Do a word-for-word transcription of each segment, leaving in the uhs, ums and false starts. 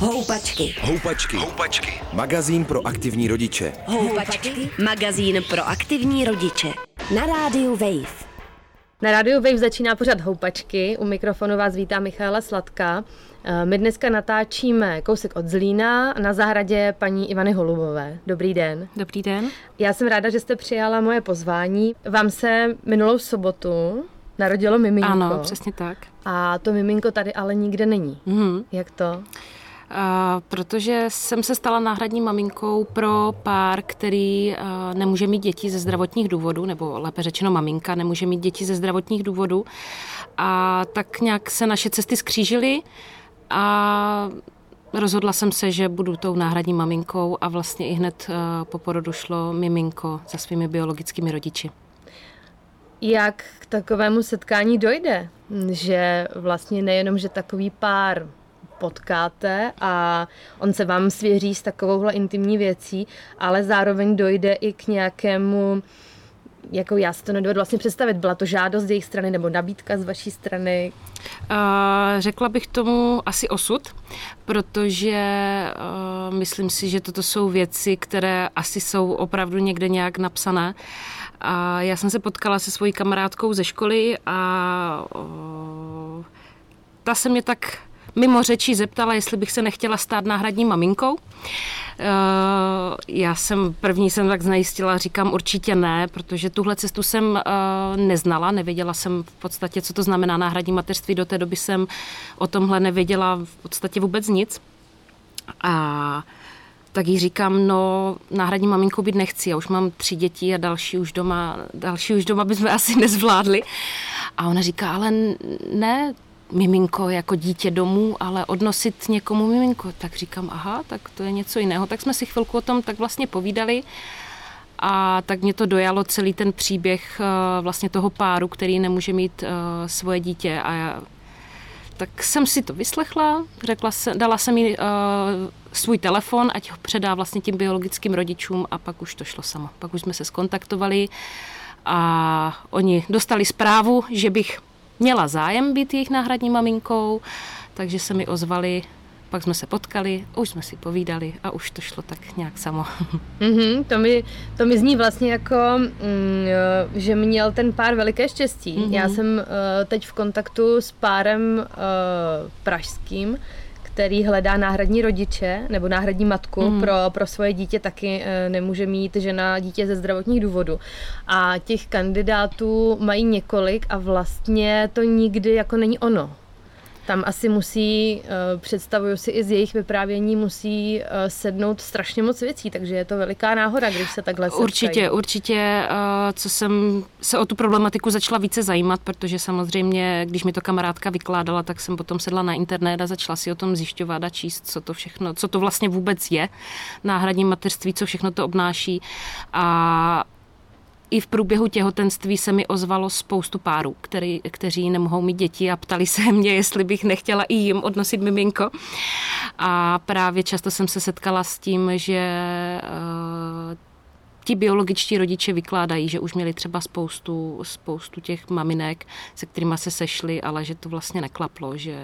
Houpačky. Houpačky. Houpačky. Magazín pro aktivní rodiče. Houpačky. Magazín pro aktivní rodiče. Na rádiu Wave. Na rádiu Wave začíná pořad Houpačky. U mikrofonu vás vítá Michaela Sladká. My dneska natáčíme kousek od Zlína na zahradě paní Ivany Holubové. Dobrý den. Dobrý den. Já jsem ráda, že jste přijala moje pozvání. Vám se minulou sobotu narodilo miminko. Ano, přesně tak. A to miminko tady ale nikde není. Mhm. Jak to? Uh, protože jsem se stala náhradní maminkou pro pár, který uh, nemůže mít děti ze zdravotních důvodů, nebo lépe řečeno maminka nemůže mít děti ze zdravotních důvodů. A tak nějak se naše cesty skřížily a rozhodla jsem se, že budu tou náhradní maminkou a vlastně i hned uh, po porodu šlo miminko za svými biologickými rodiči. Jak k takovému setkání dojde? Že vlastně nejenom, že takový pár potkáte a on se vám svěří s takovouhle intimní věcí, ale zároveň dojde i k nějakému, jako já si to nedovedu vlastně představit, byla to žádost z jejich strany nebo nabídka z vaší strany? Uh, řekla bych tomu asi osud, protože uh, myslím si, že toto jsou věci, které asi jsou opravdu někde nějak napsané. A já jsem se potkala se svojí kamarádkou ze školy a uh, ta se mě tak mimo řečí zeptala, jestli bych se nechtěla stát náhradní maminkou. Já jsem první jsem tak znajistila, říkám určitě ne, protože tuhle cestu jsem neznala, nevěděla jsem v podstatě, co to znamená náhradní mateřství, do té doby jsem o tomhle nevěděla v podstatě vůbec nic. A tak jí říkám, no náhradní maminkou být nechci, já už mám tři děti a další už doma, další už doma bychom asi nezvládli. A ona říká, ale ne, miminko jako dítě domů, ale odnosit někomu miminko. Tak říkám, aha, tak to je něco jiného. Tak jsme si chvilku o tom tak vlastně povídali a tak mě to dojalo celý ten příběh vlastně toho páru, který nemůže mít svoje dítě. A já, tak jsem si to vyslechla, řekla se, dala jsem jí svůj telefon, ať ho předá vlastně tím biologickým rodičům a pak už to šlo samo. Pak už jsme se skontaktovali a oni dostali zprávu, že bych měla zájem být jejich náhradní maminkou, takže se mi ozvali, pak jsme se potkali, už jsme si povídali a už to šlo tak nějak samo. Mm-hmm, to, mi, to mi zní vlastně jako, mm, že měl ten pár veliké štěstí. Mm-hmm. Já jsem uh, teď v kontaktu s párem uh, pražským, který hledá náhradní rodiče nebo náhradní matku mm. pro, pro svoje dítě, taky e, nemůže mít žena dítě ze zdravotních důvodů. A těch kandidátů mají několik a vlastně to nikdy jako není ono. Tam asi musí, e, představuju si i z jejich vyprávění, musí e, sednout strašně moc věcí, takže je to veliká náhoda, když se takhle setkají. Určitě, určitě, co jsem se o tu problematiku začala více zajímat, protože samozřejmě, když mi to kamarádka vykládala, tak jsem potom sedla na internet a začala si o tom zjišťovat a číst, co to všechno, co to vlastně vůbec je, náhradní mateřství, co všechno to obnáší. A i v průběhu těhotenství se mi ozvalo spoustu párů, který, kteří nemohou mít děti a ptali se mě, jestli bych nechtěla i jim odnosit miminko. A právě často jsem se setkala s tím, že uh, ti biologičtí rodiče vykládají, že už měli třeba spoustu, spoustu těch maminek, se kterými se sešli, ale že to vlastně neklaplo, že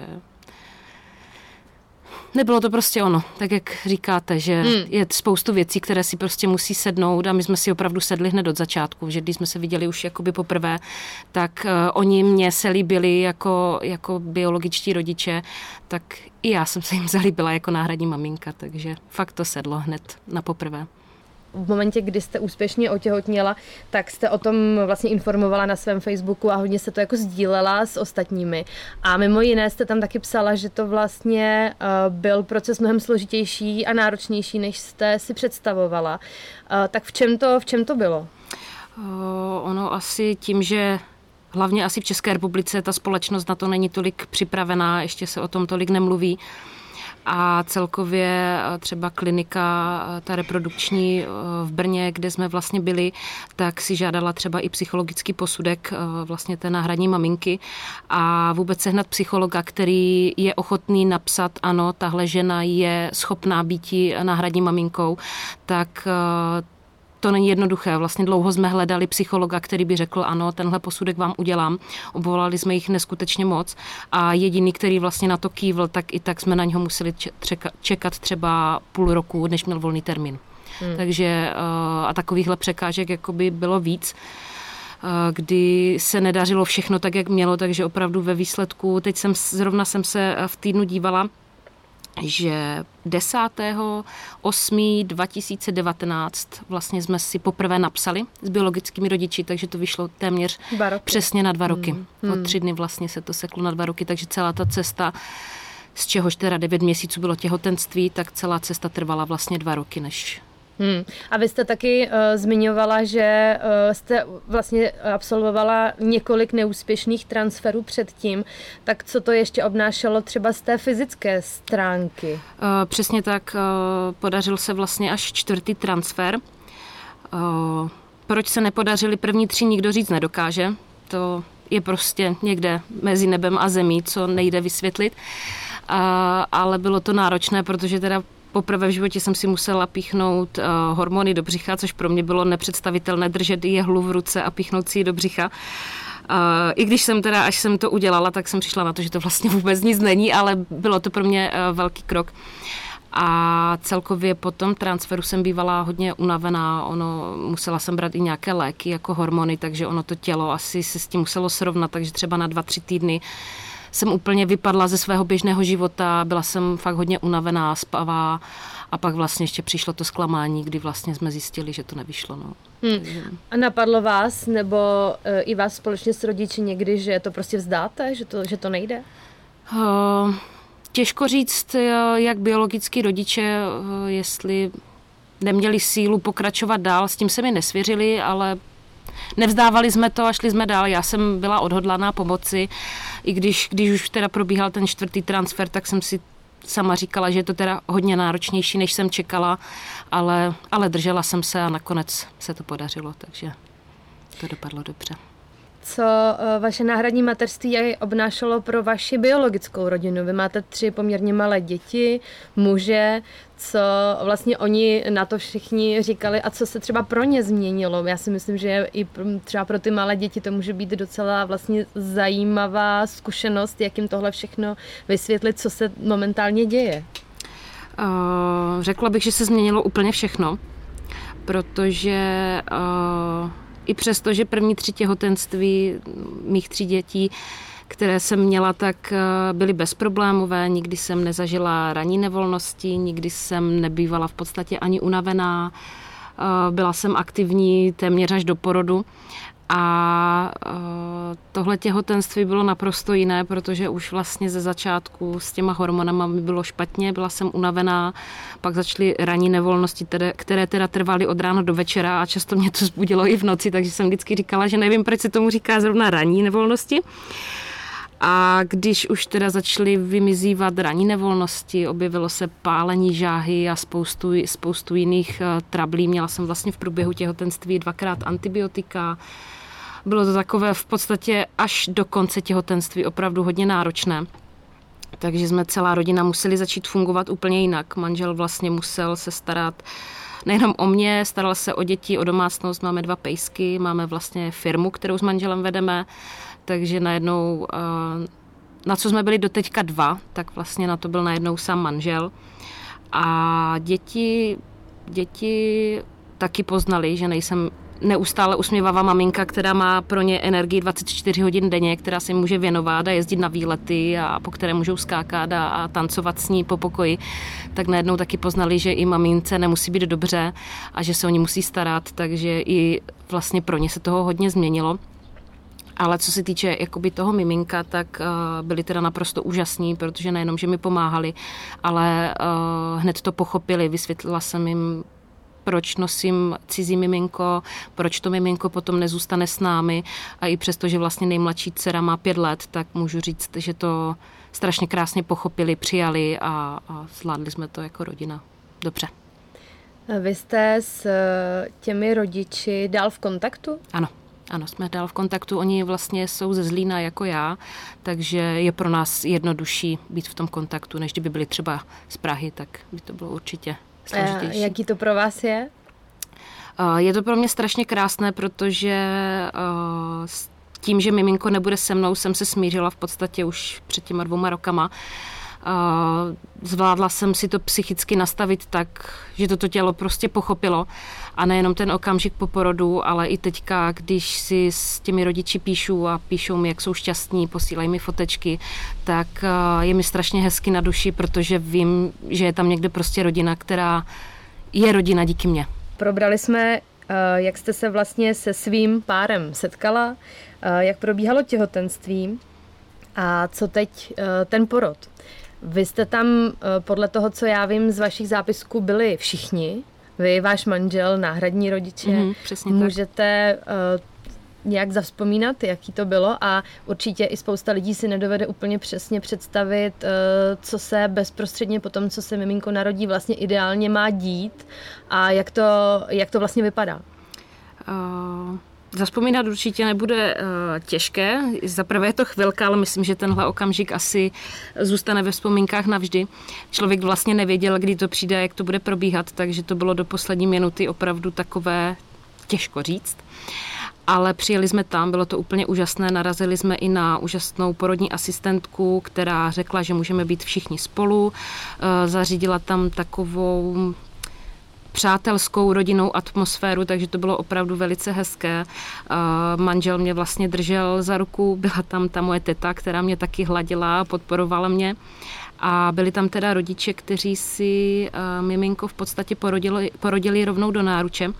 nebylo to prostě ono, tak jak říkáte, že hmm. je spoustu věcí, které si prostě musí sednout a my jsme si opravdu sedli hned od začátku, že když jsme se viděli už jakoby poprvé, tak uh, oni mě se líbili jako, jako biologičtí rodiče, tak i já jsem se jim zalíbila jako náhradní maminka, takže fakt to sedlo hned na poprvé. V momentě, kdy jste úspěšně otěhotněla, tak jste o tom vlastně informovala na svém Facebooku a hodně se to jako sdílela s ostatními. A mimo jiné jste tam taky psala, že to vlastně uh, byl proces mnohem složitější a náročnější, než jste si představovala. Uh, tak v čem to, v čem to bylo? Uh, ono asi tím, že hlavně asi v České republice ta společnost na to není tolik připravená, ještě se o tom tolik nemluví. A celkově třeba klinika, ta reprodukční v Brně, kde jsme vlastně byli, tak si žádala třeba i psychologický posudek vlastně té náhradní maminky a vůbec sehnat psychologa, který je ochotný napsat, ano, tahle žena je schopná býti náhradní maminkou, tak to není jednoduché. Vlastně dlouho jsme hledali psychologa, který by řekl, ano, tenhle posudek vám udělám. Obvolali jsme jich neskutečně moc a jediný, který vlastně na to kývl, tak i tak jsme na něho museli čekat třeba půl roku, než měl volný termín. Hmm. Takže a takovýchhle překážek jakoby bylo víc, kdy se nedařilo všechno tak, jak mělo, takže opravdu ve výsledku, teď jsem zrovna jsem se v týdnu dívala, že desátého osmého dva tisíce devatenáct vlastně jsme si poprvé napsali s biologickými rodiči, takže to vyšlo téměř přesně na dva roky. Hmm. Od tři dny vlastně se to seklo na dva roky, takže celá ta cesta, z čehož teda devět měsíců bylo těhotenství, tak celá cesta trvala vlastně dva roky, než... Hmm. A vy jste taky uh, zmiňovala, že uh, jste vlastně absolvovala několik neúspěšných transferů předtím, tak co to ještě obnášelo třeba z té fyzické stránky? Uh, přesně tak, uh, podařil se vlastně až čtvrtý transfer. Uh, proč se nepodařili první tři, nikdo říct nedokáže. To je prostě někde mezi nebem a zemí, co nejde vysvětlit. Uh, ale bylo to náročné, protože teda poprvé v životě jsem si musela píchnout uh, hormony do břicha, což pro mě bylo nepředstavitelné držet jehlu v ruce a píchnout si ji do břicha. Uh, I když jsem teda, až jsem to udělala, tak jsem přišla na to, že to vlastně vůbec nic není, ale bylo to pro mě uh, velký krok. A celkově po tom transferu jsem bývala hodně unavená, ono, musela jsem brát i nějaké léky jako hormony, takže ono to tělo asi se s tím muselo srovnat, takže třeba na dva, tři týdny jsem úplně vypadla ze svého běžného života, byla jsem fakt hodně unavená, spavá a pak vlastně ještě přišlo to zklamání, kdy vlastně jsme zjistili, že to nevyšlo. No. Hmm. A napadlo vás nebo e, i vás společně s rodiči někdy, že to prostě vzdáte, že to, že to nejde? Uh, těžko říct, jak biologický rodiče, uh, jestli neměli sílu pokračovat dál, s tím se mi nesvěřili, ale nevzdávali jsme to a šli jsme dál. Já jsem byla odhodlaná pomoci, i když, když už teda probíhal ten čtvrtý transfer, tak jsem si sama říkala, že je to teda hodně náročnější, než jsem čekala, ale, ale držela jsem se a nakonec se to podařilo, takže to dopadlo dobře. Co vaše náhradní mateřství obnášelo pro vaši biologickou rodinu? Vy máte tři poměrně malé děti, muže, co vlastně oni na to všichni říkali a co se třeba pro ně změnilo. Já si myslím, že i třeba pro ty malé děti to může být docela vlastně zajímavá zkušenost, jak jim tohle všechno vysvětlit, co se momentálně děje. Uh, řekla bych, že se změnilo úplně všechno, protože uh, i přesto, že první tři těhotenství mých tří dětí, které jsem měla, tak byly bezproblémové. Nikdy jsem nezažila ranní nevolnosti, nikdy jsem nebývala v podstatě ani unavená. Byla jsem aktivní téměř až do porodu. A tohle těhotenství bylo naprosto jiné, protože už vlastně ze začátku s těma hormonama mi bylo špatně, byla jsem unavená, pak začaly ranní nevolnosti, které teda trvaly od rána do večera a často mě to zbudilo i v noci, takže jsem vždycky říkala, že nevím, proč se tomu říká zrovna ranní nevolnosti. A když už teda začaly vymizívat ranní nevolnosti, objevilo se pálení žáhy a spoustu, spoustu jiných trablí. Měla jsem vlastně v průběhu těhotenství dvakrát antibiotika. Bylo to takové v podstatě až do konce těhotenství opravdu hodně náročné. Takže jsme celá rodina museli začít fungovat úplně jinak. Manžel vlastně musel se starat nejenom o mě, staral se o děti, o domácnost. Máme dva pejsky, máme vlastně firmu, kterou s manželem vedeme. Takže najednou, na co jsme byli doteďka dva, tak vlastně na to byl najednou sám manžel. A děti, děti taky poznali, že nejsem neustále usměvavá maminka, která má pro ně energii dvacet čtyři hodin denně, která se jim může věnovat a jezdit na výlety a po které můžou skákat a, a tancovat s ní po pokoji, tak najednou taky poznali, že i mamince nemusí být dobře a že se o ní musí starat, takže i vlastně pro ně se toho hodně změnilo. Ale co se týče jakoby toho miminka, tak uh, byli teda naprosto úžasní, protože nejenom, že mi pomáhali, ale uh, hned to pochopili. Vysvětlila jsem jim, proč nosím cizí miminko, proč to miminko potom nezůstane s námi. A i přesto, že vlastně nejmladší dcera má pět let, tak můžu říct, že to strašně krásně pochopili, přijali a, a zvládli jsme to jako rodina dobře. Vy jste s těmi rodiči dál v kontaktu? Ano. Ano, jsme dál v kontaktu, oni vlastně jsou ze Zlína jako já, takže je pro nás jednodušší být v tom kontaktu, než kdyby byli třeba z Prahy, tak by to bylo určitě složitější. A jaký to pro vás je? Je to pro mě strašně krásné, protože s tím, že miminko nebude se mnou, jsem se smířila v podstatě už před těma dvouma rokama. Zvládla jsem si to psychicky nastavit tak, že toto tělo prostě pochopilo a nejenom ten okamžik po porodu, ale i teďka, když si s těmi rodiči píšu a píšou mi, jak jsou šťastní, posílají mi fotečky, tak je mi strašně hezky na duši, protože vím, že je tam někde prostě rodina, která je rodina díky mně. Probrali jsme, jak jste se vlastně se svým párem setkala, jak probíhalo těhotenství a co teď ten porod. Vy jste tam, podle toho, co já vím z vašich zápisků, byli všichni. Vy, váš manžel, náhradní rodiče. Mm, přesně Můžete tak. uh, nějak zavzpomínat, jaký to bylo a určitě i spousta lidí si nedovede úplně přesně představit, uh, co se bezprostředně po tom, co se miminko narodí, vlastně ideálně má dít a jak to, jak to vlastně vypadá. Uh... Zavzpomínat určitě nebude uh, těžké. Zaprvé je to chvilka, ale myslím, že tenhle okamžik asi zůstane ve vzpomínkách navždy. Člověk vlastně nevěděl, kdy to přijde, jak to bude probíhat, takže to bylo do poslední minuty opravdu takové těžko říct. Ale přijeli jsme tam, bylo to úplně úžasné, narazili jsme i na úžasnou porodní asistentku, která řekla, že můžeme být všichni spolu. Uh, zařídila tam takovou přátelskou rodinnou atmosféru, takže to bylo opravdu velice hezké. Uh, manžel mě vlastně držel za ruku, byla tam ta moje teta, která mě taky hladila, podporovala mě a byli tam teda rodiče, kteří si uh, miminko v podstatě porodili, porodili rovnou do náruče.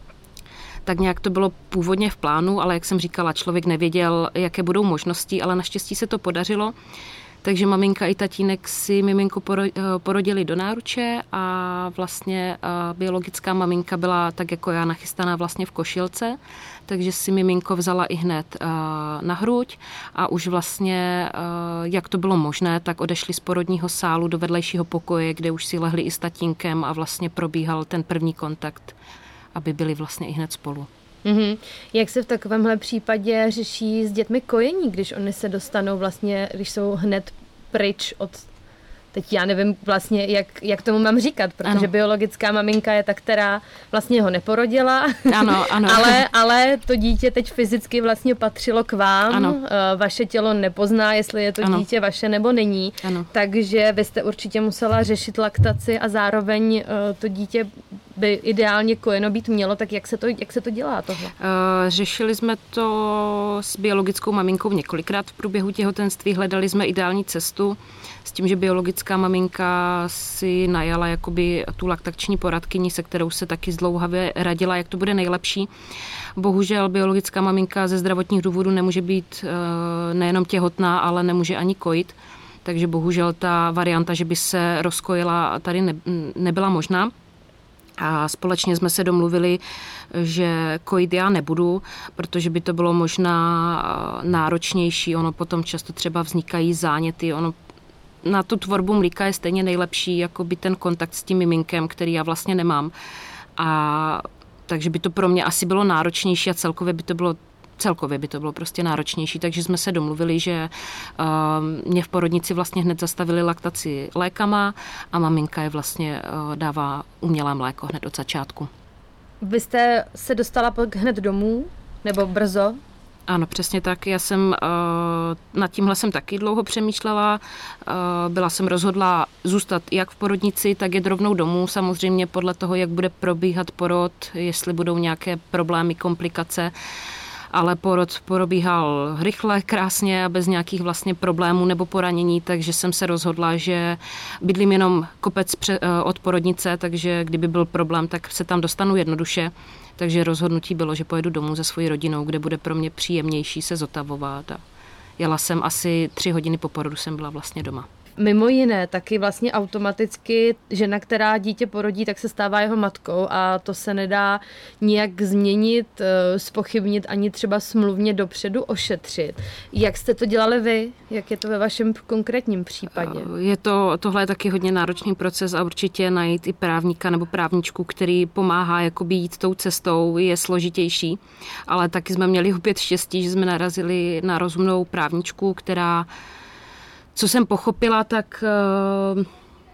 Tak nějak to bylo původně v plánu, ale jak jsem říkala, člověk nevěděl, jaké budou možnosti, ale naštěstí se to podařilo. Takže maminka i tatínek si miminko porodili do náruče a vlastně biologická maminka byla tak jako já nachystaná vlastně v košilce, takže si miminko vzala i hned na hruď a už vlastně, jak to bylo možné, tak odešli z porodního sálu do vedlejšího pokoje, kde už si lehli i s tatínkem a vlastně probíhal ten první kontakt, aby byli vlastně i hned spolu. Mm-hmm. Jak se v takovémhle případě řeší s dětmi kojení, když oni se dostanou vlastně, když jsou hned pryč od... Teď já nevím vlastně, jak, jak tomu mám říkat, protože ano. biologická maminka je ta, která vlastně ho neporodila, ano, ano. ale, ale to dítě teď fyzicky vlastně patřilo k vám, ano. Vaše tělo nepozná, jestli je to ano. dítě vaše nebo není, ano. takže vy jste určitě musela řešit laktaci a zároveň to dítě by ideálně kojeno být mělo, tak jak se to, jak se to dělá tohle? Uh, řešili jsme to s biologickou maminkou několikrát v průběhu těhotenství, hledali jsme ideální cestu s tím, že biologická maminka si najala jakoby tu laktační poradkyni, se kterou se taky zdlouhavě radila, jak to bude nejlepší. Bohužel biologická maminka ze zdravotních důvodů nemůže být uh, nejenom těhotná, ale nemůže ani kojit, takže bohužel ta varianta, že by se rozkojila, tady ne, nebyla možná. A společně jsme se domluvili, že kojit já nebudu, protože by to bylo možná náročnější. Ono potom často třeba vznikají záněty. Ono na tu tvorbu mlíka je stejně nejlepší jako by ten kontakt s tím miminkem, který já vlastně nemám. A takže by to pro mě asi bylo náročnější a celkově by to bylo Celkově by to bylo prostě náročnější, takže jsme se domluvili, že uh, mě v porodnici vlastně hned zastavili laktaci lékama a maminka je vlastně uh, dává umělé mléko hned od začátku. Vy jste se dostala pak hned domů, nebo brzo? Ano, přesně tak. Já jsem uh, nad tímhle jsem taky dlouho přemýšlela. Uh, byla jsem rozhodla zůstat jak v porodnici, tak jet rovnou domů. Samozřejmě podle toho, jak bude probíhat porod, jestli budou nějaké problémy, komplikace. Ale porod probíhal rychle, krásně a bez nějakých vlastně problémů nebo poranění, takže jsem se rozhodla, že bydlím jenom kopec od porodnice, takže kdyby byl problém, tak se tam dostanu jednoduše. Takže rozhodnutí bylo, že pojedu domů se svojí rodinou, kde bude pro mě příjemnější se zotavovat. A jela jsem asi tři hodiny po porodu, jsem byla vlastně doma. Mimo jiné, taky vlastně automaticky žena, která dítě porodí, tak se stává jeho matkou a to se nedá nijak změnit, zpochybnit ani třeba smluvně dopředu ošetřit. Jak jste to dělali vy? Jak je to ve vašem konkrétním případě? Je to, tohle je taky hodně náročný proces a určitě najít i právníka nebo právničku, který pomáhá jakoby jít tou cestou, je složitější. Ale taky jsme měli opět štěstí, že jsme narazili na rozumnou právničku, která, co jsem pochopila, tak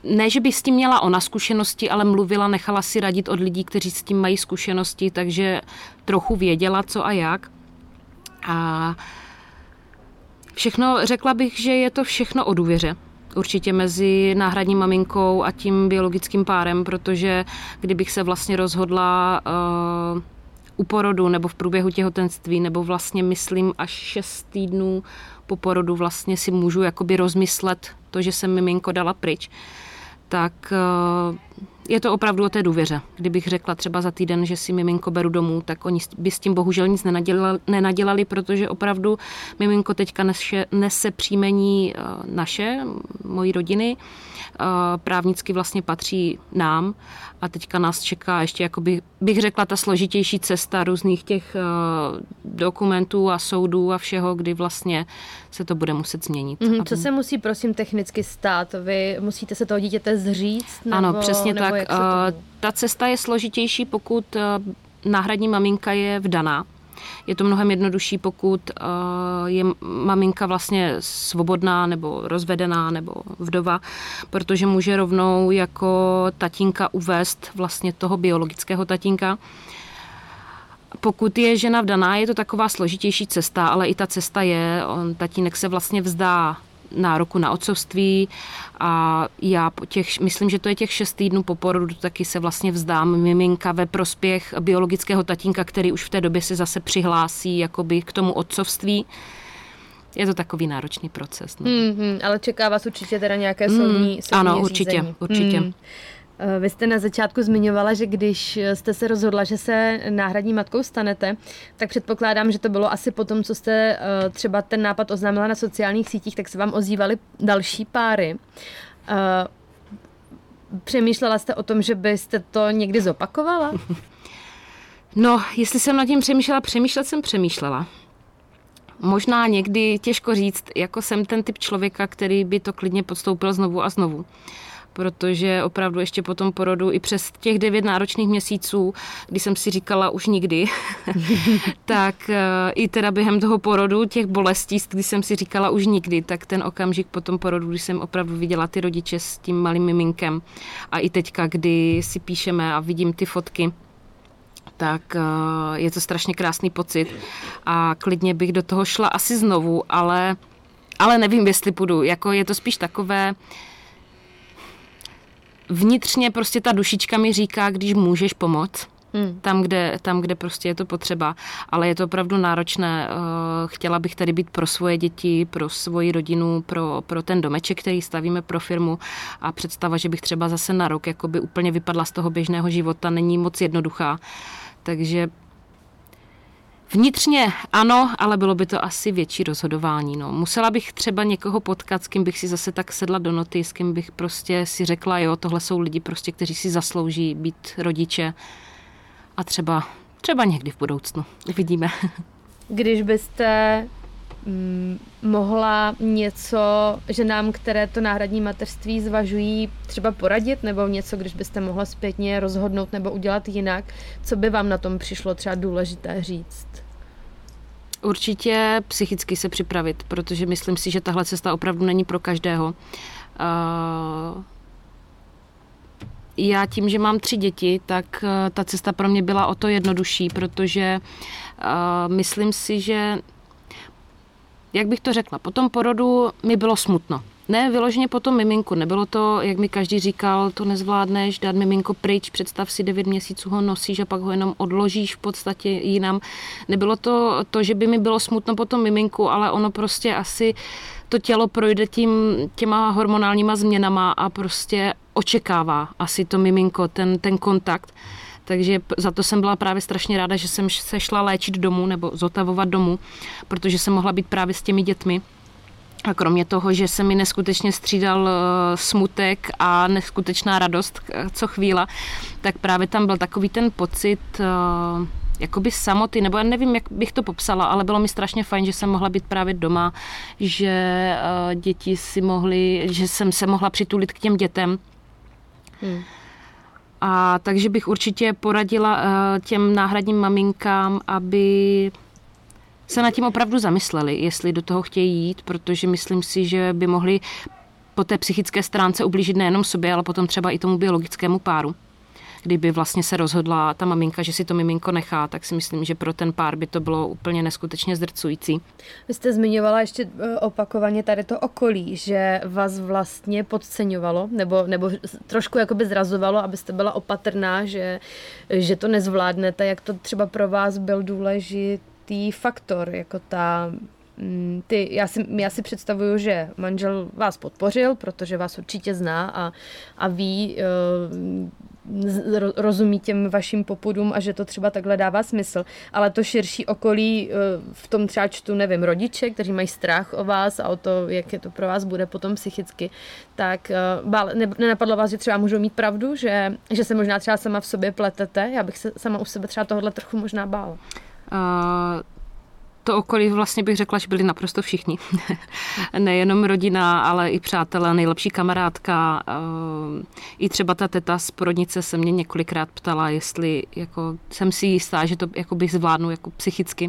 ne, že by s tím měla ona zkušenosti, ale mluvila, nechala si radit od lidí, kteří s tím mají zkušenosti, takže trochu věděla, co a jak. A všechno, řekla bych, že je to všechno o důvěře. Určitě mezi náhradní maminkou a tím biologickým párem, protože kdybych se vlastně rozhodla uh, u porodu nebo v průběhu těhotenství, nebo vlastně myslím až šest týdnů po porodu vlastně si můžu jakoby rozmyslet to, že jsem miminko dala pryč, tak uh, je to opravdu o té důvěře. Kdybych řekla třeba za týden, že si miminko beru domů, tak oni by s tím bohužel nic nenadělali, nenadělali, protože opravdu miminko teďka nese, nese příjmení naše, mojí rodiny, právnicky vlastně patří nám a teďka nás čeká ještě, jakoby, bych řekla, ta složitější cesta různých těch dokumentů a soudů a všeho, kdy vlastně se to bude muset změnit. Mm, co se musí, prosím, technicky stát? Vy musíte se toho dítěte zříct? Nebo, ano, přesně nebo tak. Ta cesta je složitější, pokud náhradní maminka je vdaná. Je to mnohem jednodušší, pokud je maminka vlastně svobodná nebo rozvedená nebo vdova, protože může rovnou jako tatínka uvést vlastně toho biologického tatínka. Pokud je žena vdaná, je to taková složitější cesta, ale i ta cesta je, on, tatínek se vlastně vzdá nároku na otcovství a já po těch, myslím, že to je těch šest týdnů po porodu, taky se vlastně vzdám miminka ve prospěch biologického tatínka, který už v té době se zase přihlásí jakoby k tomu otcovství. Je to takový náročný proces. No. Mm-hmm, ale čeká vás určitě teda nějaké soudní, soudní Ano, řízení. určitě, určitě. Mm. Vy jste na začátku zmiňovala, že když jste se rozhodla, že se náhradní matkou stanete, tak předpokládám, že to bylo asi po tom, co jste třeba ten nápad oznámila na sociálních sítích, tak se vám ozývaly další páry. Přemýšlela jste o tom, že byste to někdy zopakovala? No, jestli jsem nad tím přemýšlela, přemýšlet jsem přemýšlela. Možná někdy těžko říct, jako jsem ten typ člověka, který by to klidně podstoupil znovu a znovu. Protože opravdu ještě po tom porodu i přes těch devět náročných měsíců, kdy jsem si říkala už nikdy, tak i teda během toho porodu, těch bolestí, kdy jsem si říkala už nikdy, tak ten okamžik po tom porodu, kdy jsem opravdu viděla ty rodiče s tím malým miminkem a i teďka, kdy si píšeme a vidím ty fotky, tak je to strašně krásný pocit a klidně bych do toho šla asi znovu, ale, ale nevím, jestli půjdu. Jako je to spíš takové, vnitřně prostě ta dušička mi říká, když můžeš pomoct, hmm. tam, kde, tam, kde prostě je to potřeba, ale je to opravdu náročné. Chtěla bych tady být pro svoje děti, pro svoji rodinu, pro, pro ten domeček, který stavíme pro firmu a představa, že bych třeba zase na rok jakoby úplně vypadla z toho běžného života, není moc jednoduchá. Takže vnitřně ano, ale bylo by to asi větší rozhodování. No. Musela bych třeba někoho potkat, s kým bych si zase tak sedla do noty, s kým bych prostě si řekla, jo, tohle jsou lidi, prostě, kteří si zaslouží být rodiče a třeba, třeba někdy v budoucnu. Uvidíme. Když byste mm, mohla něco ženám, které to náhradní mateřství zvažují, třeba poradit, nebo něco, když byste mohla zpětně rozhodnout nebo udělat jinak, co by vám na tom přišlo třeba důležité říct? Určitě psychicky se připravit, protože myslím si, že tahle cesta opravdu není pro každého. Uh, já tím, že mám tři děti, tak uh, ta cesta pro mě byla o to jednodušší, protože uh, myslím si, že jak bych to řekla, po tom porodu mi bylo smutno. Ne, vyloženě po tom miminku. Nebylo to, jak mi každý říkal, to nezvládneš, dát miminko pryč, představ si devět měsíců ho nosíš a pak ho jenom odložíš v podstatě jinam. Nebylo to to, že by mi bylo smutno po tom miminku, ale ono prostě asi to tělo projde tím, těma hormonálníma změnama a prostě očekává asi to miminko, ten, ten kontakt. Takže za to jsem byla právě strašně ráda, že jsem se šla léčit domů nebo zotavovat domů, protože jsem mohla být právě s těmi dětmi. A kromě toho, že se mi neskutečně střídal smutek a neskutečná radost co chvíla, tak právě tam byl takový ten pocit jakoby samoty, nebo já nevím, jak bych to popsala, ale bylo mi strašně fajn, že jsem mohla být právě doma, že děti si mohly, že jsem se mohla přitulit k těm dětem. Hmm. A takže bych určitě poradila těm náhradním maminkám, aby se nad tím opravdu zamysleli, jestli do toho chtějí jít, protože myslím si, že by mohli po té psychické stránce ublížit nejenom sobě, ale potom třeba i tomu biologickému páru. Kdyby vlastně se rozhodla ta maminka, že si to miminko nechá, tak si myslím, že pro ten pár by to bylo úplně neskutečně zdrcující. Vy jste zmiňovala ještě opakovaně tady to okolí, že vás vlastně podceňovalo, nebo, nebo trošku jakoby zrazovalo, abyste byla opatrná, že, že to nezvládnete. Jak to třeba pro vás byl důležitý faktor, jako ta... Ty, já, si, já si představuju, že manžel vás podpořil, protože vás určitě zná a, a ví, uh, rozumí těm vašim popudům a že to třeba takhle dává smysl. Ale to širší okolí, uh, v tom třeba čtu, nevím, rodiče, kteří mají strach o vás a o to, jak je to pro vás bude potom psychicky, tak uh, bál, ne, nenapadlo vás, že třeba můžou mít pravdu, že, že se možná třeba sama v sobě pletete? Já bych se sama u sebe třeba tohle trochu možná bála. Uh... To okolí vlastně bych řekla, že byli naprosto všichni. Nejenom rodina, ale i přátelé, nejlepší kamarádka. I třeba ta teta z porodnice se mě několikrát ptala, jestli jako, jsem si jistá, že to jako bych zvládnu jako psychicky.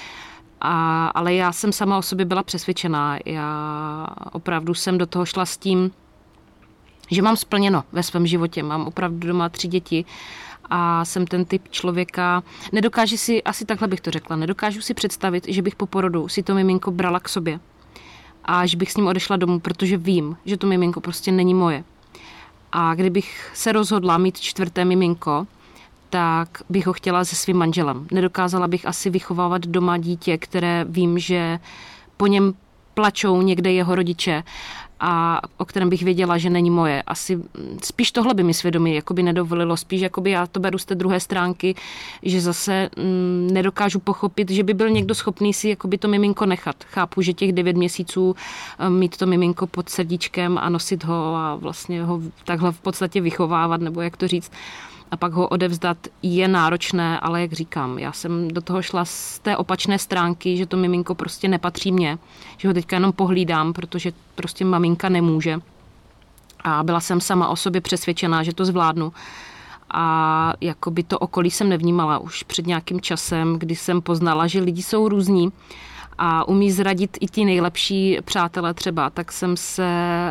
A, ale já jsem sama o sobě byla přesvědčená. Já opravdu jsem do toho šla s tím, že mám splněno ve svém životě. Mám opravdu doma tři děti. A jsem ten typ člověka, nedokážu si, asi takhle bych to řekla, nedokážu si představit, že bych po porodu si to miminko brala k sobě a že bych s ním odešla domů, protože vím, že to miminko prostě není moje. A kdybych se rozhodla mít čtvrté miminko, tak bych ho chtěla se svým manželem. Nedokázala bych asi vychovávat doma dítě, které vím, že po něm plačou někde jeho rodiče a o kterém bych věděla, že není moje. Asi spíš tohle by mi svědomí jakoby nedovolilo, spíš jakoby já to beru z té druhé stránky, že zase mm, nedokážu pochopit, že by byl někdo schopný si jakoby to miminko nechat. Chápu, že těch devět měsíců mít to miminko pod srdíčkem a nosit ho a vlastně ho takhle v podstatě vychovávat, nebo jak to říct, a pak ho odevzdat je náročné, ale jak říkám, já jsem do toho šla z té opačné stránky, že to miminko prostě nepatří mně, že ho teďka jenom pohlídám, protože prostě maminka nemůže. A byla jsem sama o sobě přesvědčená, že to zvládnu. A jakoby to okolí jsem nevnímala už před nějakým časem, kdy jsem poznala, že lidi jsou různí a umí zradit i ti nejlepší přátelé třeba, tak jsem se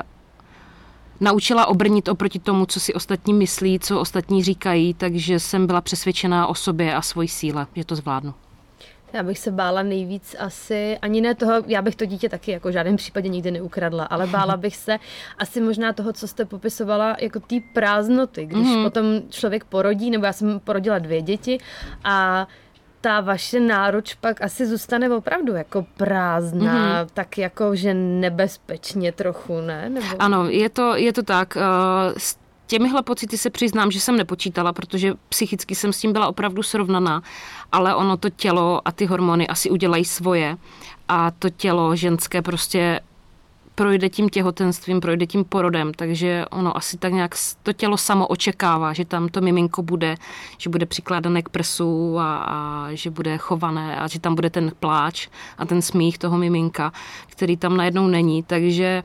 naučila obrnit oproti tomu, co si ostatní myslí, co ostatní říkají, takže jsem byla přesvědčená o sobě a svojí síle, že to zvládnu. Já bych se bála nejvíc asi, ani ne toho, já bych to dítě taky jako v žádném případě nikdy neukradla, ale bála bych se asi možná toho, co jste popisovala, jako té prázdnoty, když mm. potom člověk porodí, nebo já jsem porodila dvě děti a ta vaše náruč pak asi zůstane opravdu jako prázdná, mm-hmm. tak jako, že nebezpečně trochu, ne? Nebo... Ano, je to, je to tak. S těmihle pocity se přiznám, že jsem nepočítala, protože psychicky jsem s tím byla opravdu srovnaná, ale ono to tělo a ty hormony asi udělají svoje a to tělo ženské prostě projde tím těhotenstvím, projde tím porodem, takže ono asi tak nějak to tělo samo očekává, že tam to miminko bude, že bude přikládané k prsu a, a že bude chované a že tam bude ten pláč a ten smích toho miminka, který tam najednou není, takže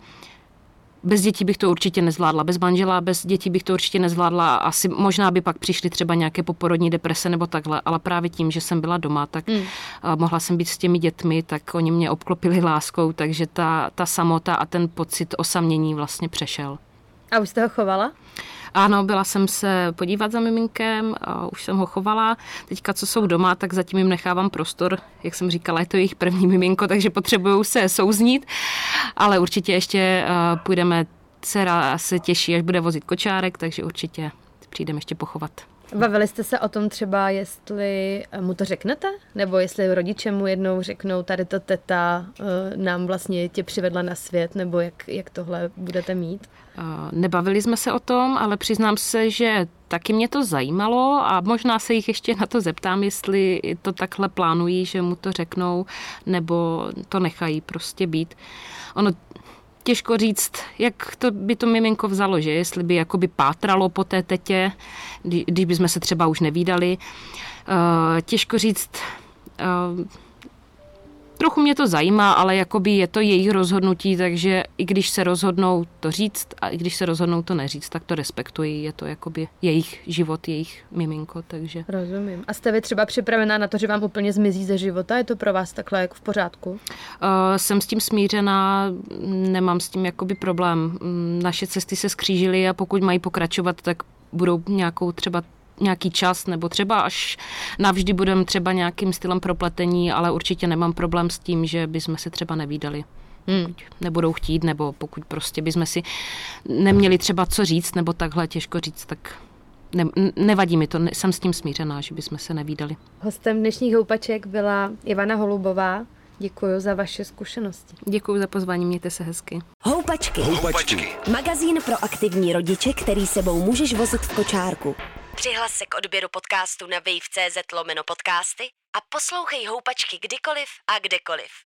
bez dětí bych to určitě nezvládla, bez manžela, bez dětí bych to určitě nezvládla, asi možná by pak přišly třeba nějaké poporodní deprese nebo takhle, ale právě tím, že jsem byla doma, tak mm. mohla jsem být s těmi dětmi, tak oni mě obklopili láskou, takže ta, ta samota a ten pocit osamění vlastně přešel. A už jste ho chovala? Ano, byla jsem se podívat za miminkem, a už jsem ho chovala. Teďka, co jsou doma, tak zatím jim nechávám prostor. Jak jsem říkala, je to jejich první miminko, takže potřebují se souznít. Ale určitě ještě uh, půjdeme, dcera se těší, až bude vozit kočárek, takže určitě přijdeme ještě pochovat. Bavili jste se o tom třeba, jestli mu to řeknete? Nebo jestli rodiče mu jednou řeknou, tady to teta uh, nám vlastně tě přivedla na svět, nebo jak, jak tohle budete mít? Nebavili jsme se o tom, ale přiznám se, že taky mě to zajímalo a možná se jich ještě na to zeptám, jestli to takhle plánují, že mu to řeknou, nebo to nechají prostě být. Ono těžko říct, jak to by to miminko vzalo, že jestli by jakoby pátralo po té tetě, když bychom se třeba už nevídali. Těžko říct, trochu mě to zajímá, ale jakoby je to jejich rozhodnutí, takže i když se rozhodnou to říct a i když se rozhodnou to neříct, tak to respektuji. Je to jakoby jejich život, jejich miminko, takže... Rozumím. A jste vy třeba připravená na to, že vám úplně zmizí ze života? Je to pro vás takhle jako v pořádku? Uh, jsem s tím smířená, nemám s tím jakoby problém. Naše cesty se skřížily a pokud mají pokračovat, tak budou nějakou třeba nějaký čas, nebo třeba až navždy budeme třeba nějakým stylem propletení, ale určitě nemám problém s tím, že bychom se třeba nevídali. Hmm. Pokud nebudou chtít, nebo pokud prostě bychom si neměli třeba co říct, nebo takhle těžko říct, tak ne, nevadí mi to, ne, jsem s tím smířená, že bychom se nevídali. Hostem dnešních houpaček byla Ivana Holubová. Děkuji za vaše zkušenosti. Děkuji za pozvání, mějte se hezky. Houpačky. Houpačky. Magazín pro aktivní rodiče, který sebou můžeš vozit v kočárku. Přihlas se k odběru podcastu na wave tečka cz lomeno podcasty a poslouchej Houpačky kdykoliv a kdekoliv.